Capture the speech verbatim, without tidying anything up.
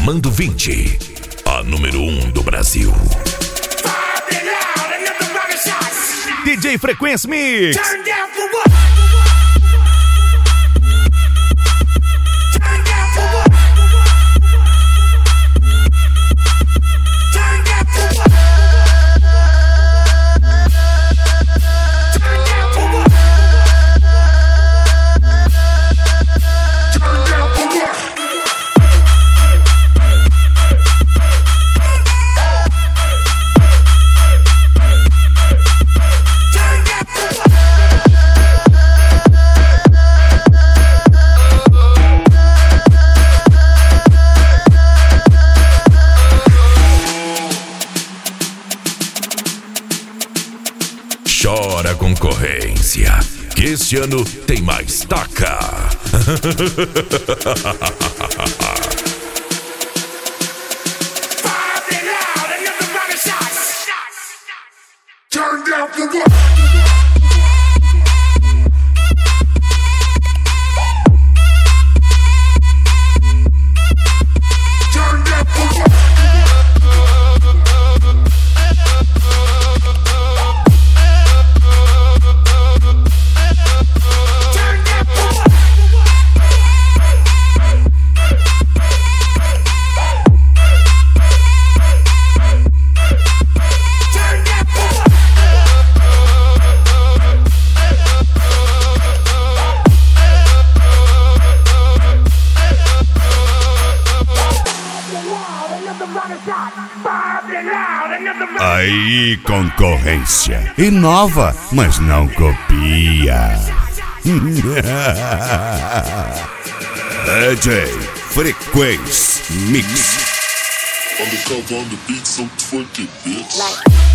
Comando vinte, a número um do Brasil. D J Frequência Mix. Chora concorrência, que esse ano tem mais taca. Turn down for what? Aí, concorrência. Inova, mas não copia. D J Frequência Mix. Undercover on the beat, so twerk it, bitch.